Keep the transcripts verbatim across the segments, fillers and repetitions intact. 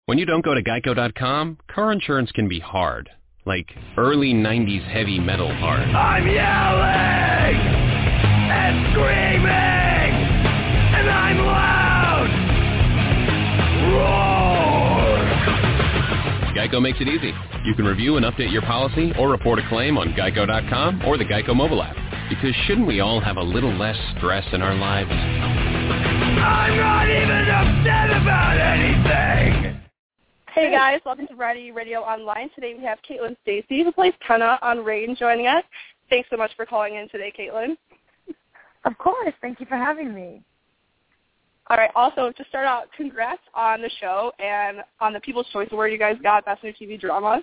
When you don't go to Geico dot com, car insurance can be hard. Like early nineties heavy metal hard. I'm yelling and screaming and I'm loud. Roar! Geico makes it easy. You can review and update your policy or report a claim on Geico dot com or the Geico mobile app. Because shouldn't we all have a little less stress in our lives? I'm not even upset about anything. Hey guys, welcome to Variety Radio Online. Today we have Caitlin Stacy, who plays Kenna on Rain, joining us. Thanks so much for calling in today, Caitlin. Of course. Thank you for having me. All right. Also, to start out, congrats on the show and on the People's Choice Award you guys got, Best New T V Drama.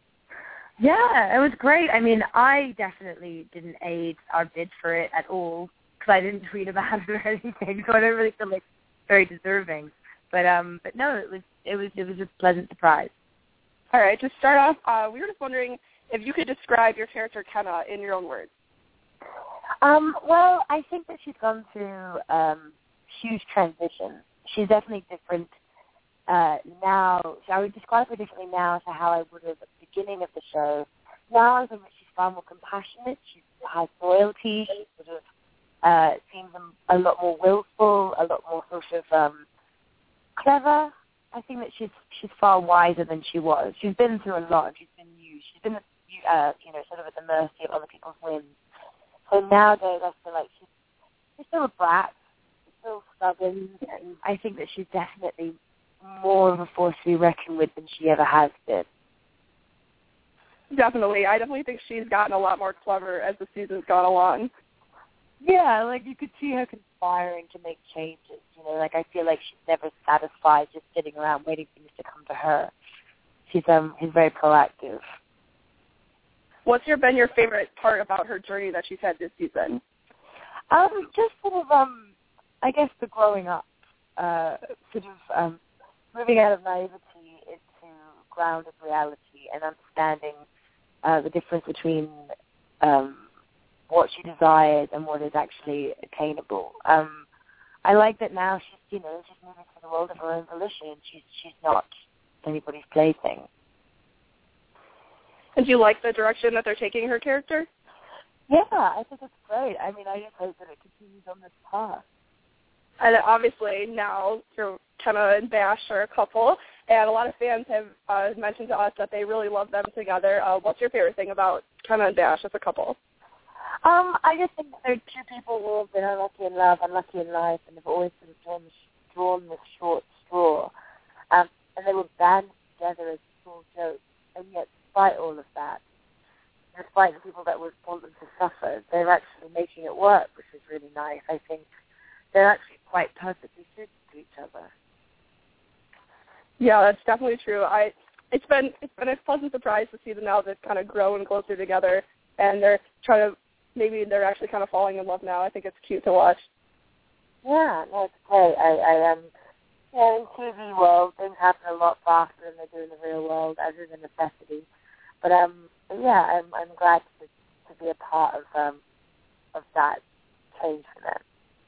Yeah, it was great. I mean, I definitely didn't aid our bid for it at all because I didn't tweet about it or anything, so I don't really feel like very deserving. But um, but no, it was it was it was a pleasant surprise. All right. To start off, uh, we were just wondering if you could describe your character Kenna in your own words. Um, well, I think that she's gone through um, huge transition. She's definitely different uh, now. I would describe her differently now to how I would have at the beginning of the show. Now I think that she's far more compassionate. She has loyalty. She sort of uh, seems a, a lot more willful, a lot more sort of um, clever. I think that she's she's far wiser than she was. She's been through a lot. She's been used. She's been, uh, you know, sort of at the mercy of other people's whims. So nowadays, I feel like she's, she's still a brat. She's still stubborn. And I think that she's definitely more of a force to be reckoned with than she ever has been. Definitely. I definitely think she's gotten a lot more clever as the season's gone along. Yeah, like you could see her conspiring to make changes. You know, like I feel like she's never satisfied just sitting around waiting for things to come to her. She's um, she's very proactive. What's your been your favorite part about her journey that she's had this season? Um, just sort of um, I guess the growing up, uh, sort of um, moving out of naivety into grounded reality and understanding uh, the difference between um. what she desires and what is actually attainable. Um, I like that now she's, you know, she's moving to the world of her own volition. She's she's not anybody's plaything. And do you like the direction that they're taking her character? Yeah, I think it's great. I mean, I just hope that it continues on this path. And obviously now, through Kenna and Bash are a couple, and a lot of fans have uh, mentioned to us that they really love them together. Uh, what's your favorite thing about Kenna and Bash as a couple? Um, I just think that they're two people who have been unlucky in love, unlucky in life, and have always sort of drawn, drawn the short straw. Um, and they were banded together as small jokes. And yet, despite all of that, despite the people that would want them to suffer, they're actually making it work, which is really nice. I think they're actually quite perfectly suited to each other. Yeah, that's definitely true. I it's been it's been a pleasant surprise to see them now that kind of grow and closer together, and they're trying to. Maybe they're actually kind of falling in love now. I think it's cute to watch. Yeah, no, it's great. I, I um, yeah, in T V world, things happen a lot faster than they do in the real world, as is a necessity. But um, but yeah, I'm I'm glad to to be a part of um of that change for them.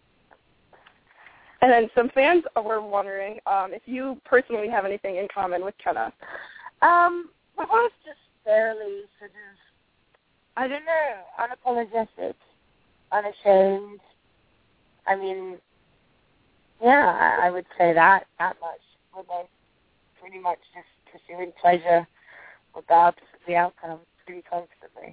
And then some fans were wondering um, if you personally have anything in common with Kenna. Um, we're both just fairly sort of. I don't know, unapologetic, unashamed. I mean, yeah, I would say that, that much. We're both pretty much just pursuing pleasure regardless of the outcome pretty constantly.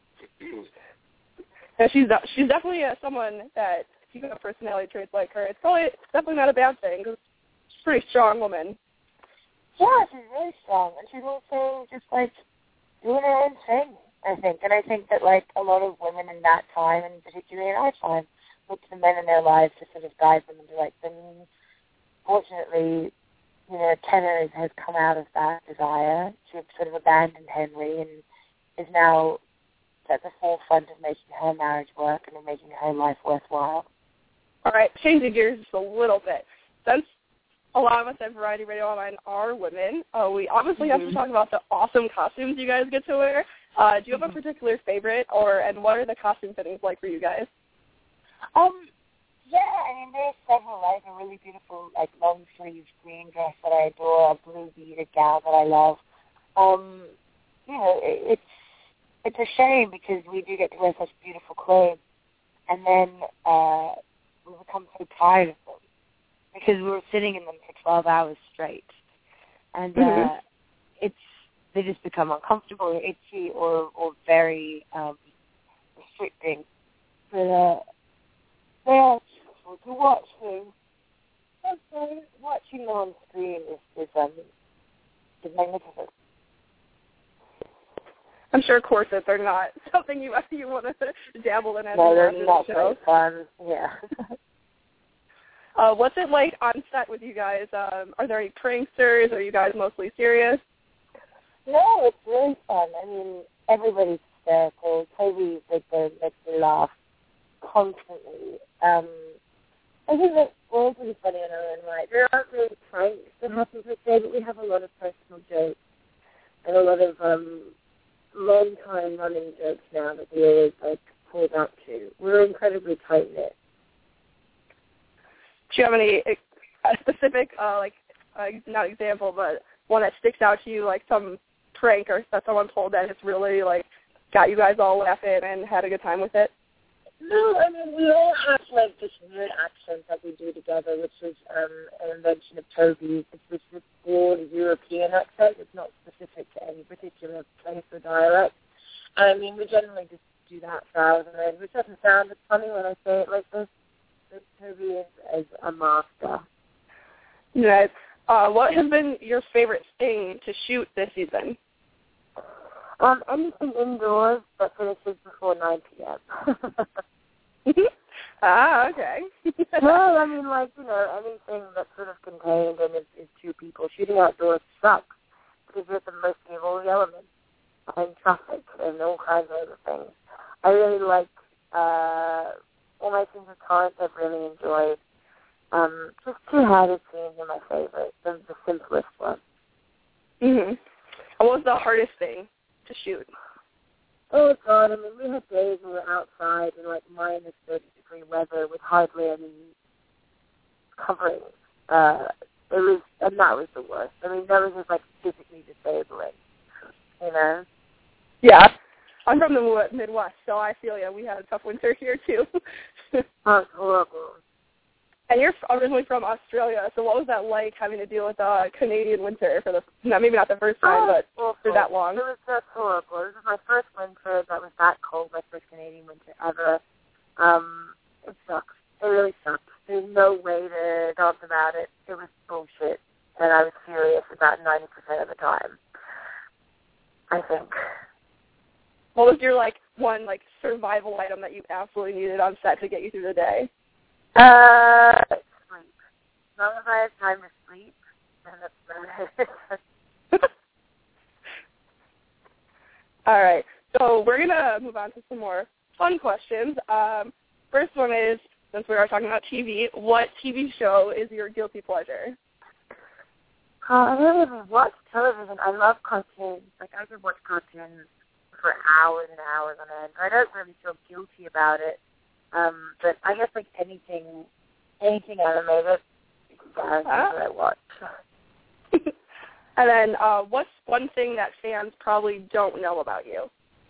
Yeah, she's she's definitely uh, someone that, if you have personality traits like her, it's probably it's definitely not a bad thing because she's a pretty strong woman. Yeah, she's really strong, and she's also just, like, doing her own thing. I think, and I think that like a lot of women in that time, and particularly in our time, look to the men in their lives to sort of guide them and direct them. Fortunately, you know, Kenna has come out of that desire. She sort of abandoned Henry and is now at the forefront of making her marriage work and of making her life worthwhile. All right, changing gears just a little bit. Since a lot of us at Variety Radio Online are women, uh, we obviously mm-hmm. have to talk about the awesome costumes you guys get to wear. Uh, do you have a particular favorite, or and what are the costume fittings like for you guys? Um, Yeah, I mean, there's several. I have a really beautiful, like, long-sleeve green dress that I adore, a blue beaded gown that I love. Um, you know, it, it's it's a shame because we do get to wear such beautiful clothes, and then uh, we become so tired of them because we were sitting in them for twelve hours straight, and mm-hmm. uh, it's they just become uncomfortable or itchy or or very um, restricting. But uh, they are beautiful to watch them. Also, watching them on screen is is um is magnificent. I'm sure corsets are not something you you want to dabble in as no, a they're not show. very fun. Yeah. uh, what's it like on set with you guys? Um, are there any pranksters? Are you guys mostly serious? No, it's really fun. I mean, everybody's hysterical. Toby like the makes me laugh constantly. Um, I think that we're all pretty funny in our own right. There aren't really pranks that happen per se, but we have a lot of personal jokes and a lot of um. long time running jokes now that we always like pull up to. We're incredibly tight knit. Do you have any a specific uh, like uh, not example, but one that sticks out to you, like some prank or that someone pulled that has really like got you guys all laughing and had a good time with it? No, I mean we all have like this weird accent that we do together, which is um, an invention of Toby's. It's this, this broad European accent. It's not specific to any particular place or dialect. I mean, we generally just do that for hours and hours, which doesn't sound as funny when I say it like this. But Toby is, is a master. Yes. Uh, what has been your favorite thing to shoot this season? Um, anything indoors that finishes before nine p.m. Ah, okay. Well, I mean, like, you know, anything that's sort of contained and is, is two people. Shooting outdoors sucks because you're at the mercy of all the elements and traffic and all kinds of other things. I really like uh, all my scenes with Torrance I've really enjoyed. Um, just two-headed scenes are my favorite. They're the simplest ones. Mm-hmm. And what was the hardest thing to shoot? Oh, God, I mean, we had days when we were outside in, like, minus thirty degree weather with hardly any covering. Uh, it was, and that was the worst. I mean, that was just, like, physically disabling, you know? Yeah. I'm from the Midwest, so I feel yeah, we had a tough winter here, too. Oh, it's horrible. And you're originally from Australia, so what was that like having to deal with a Canadian winter for the, no, maybe not the first time, oh, but awful. for that long? It was just horrible. This was my first winter that was that cold, my first Canadian winter ever. Um, it sucks. It really sucks. There's no way to talk about it. It was bullshit, and I was furious about ninety percent of the time, I think. What was your, like, one, like, survival item that you absolutely needed on set to get you through the day? Uh, sleep. As long as I have time to sleep, then that's about it. All right. So we're going to move on to some more fun questions. Um, first one is, since we are talking about T V, what T V show is your guilty pleasure? Uh, I don't even watch television. I love cartoons. Like, I could watch cartoons for hours and hours on end. I don't really feel guilty about it. Um, but I guess, like, anything, anything animated, yeah, huh? that I watch. And then uh, what's one thing that fans probably don't know about you?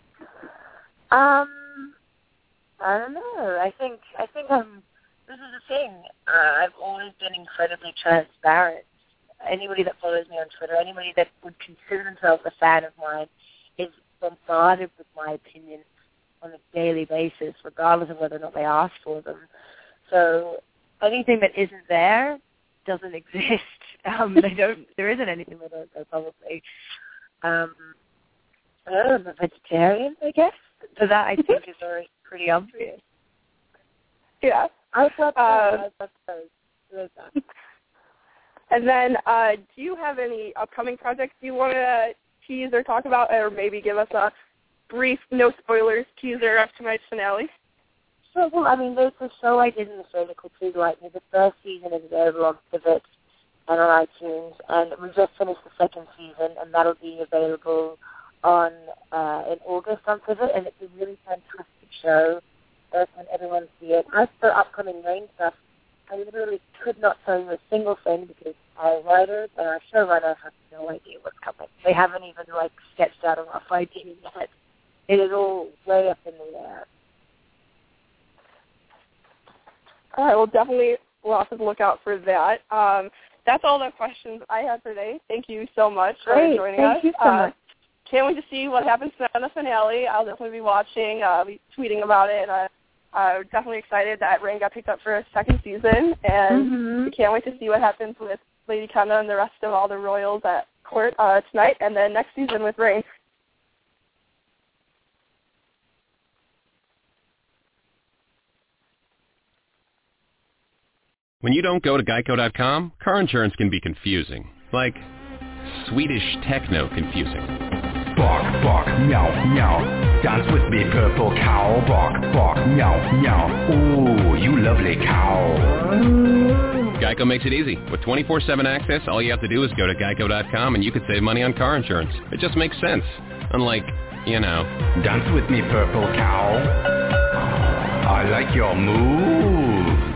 Um, I don't know. I think, I think I'm, this is the thing. Uh, I've always been incredibly transparent. Anybody that follows me on Twitter, anybody that would consider themselves a fan of mine is bombarded with my opinions on a daily basis, regardless of whether or not they ask for them. So anything that isn't there doesn't exist. Um, they don't. There isn't anything that don't go publicly. Um, I don't know, I'm a vegetarian, I guess. So that I think is already pretty obvious. Yeah. I love uh, those. And then, uh, do you have any upcoming projects you want to tease or talk about, or maybe give us a brief, no spoilers teaser of tonight's finale? So, well, I mean, there's a show I did in the show called Please Like Me. The first season is available on Pivot and on iTunes, and we just finished the second season, and that'll be available on uh, in August on Pivot, and it's a really fantastic show. first when everyone see it. As for upcoming Rain stuff, I literally could not tell you a single thing because our writers and our showrunner have no idea what's coming. They haven't even, like, sketched out a rough idea yet. It is all way up in the air. All right, well, definitely we'll have to look out for that. Um, that's all the questions I had for today. Thank you so much Great. for joining Thank us. you so uh, much. Can't wait to see what happens on the finale. I'll definitely be watching, uh, be tweeting about it. Uh, uh, definitely excited that Rain got picked up for a second season, and Mm-hmm. we can't wait to see what happens with Lady Kenna and the rest of all the royals at court uh, tonight, and then next season with Rain. When you don't go to Geico dot com, car insurance can be confusing. Like Swedish techno confusing. Bark, bark, meow, meow. Dance with me, purple cow. Bark, bark, meow, meow. Ooh, you lovely cow. Geico makes it easy. With twenty-four seven access, all you have to do is go to Geico dot com and you could save money on car insurance. It just makes sense. Unlike, you know... Dance with me, purple cow. I like your moves.